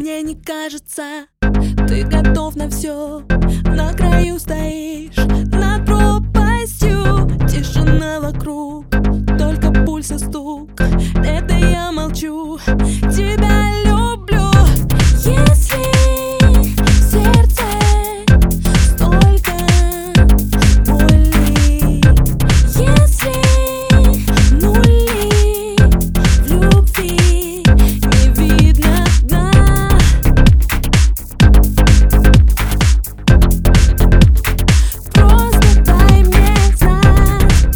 мне не кажется, ты готов на все. На краю стоишь, над пропастью. Тишина вокруг, только пульс и стук. Это я молчу, тебя люблю. Если в сердце столько боли, если нули в любви, не видно дна. Просто дай мне знать.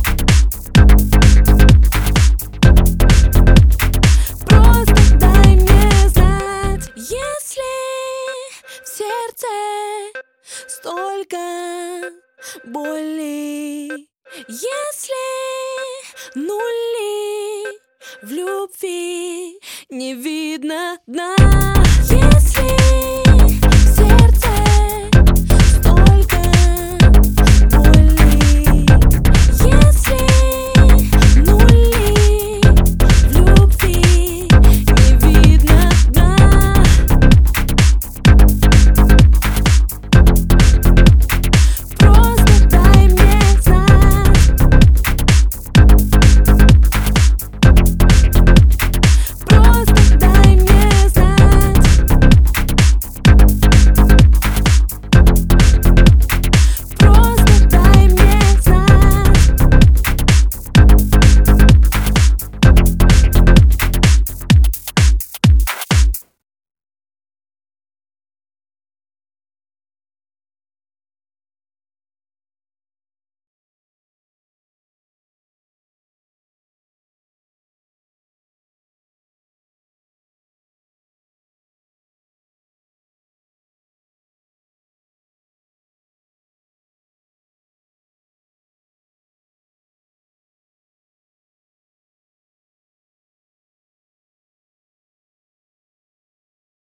Просто дай мне знать. Если в сердце столько боли, если нули в любви, не видно дна.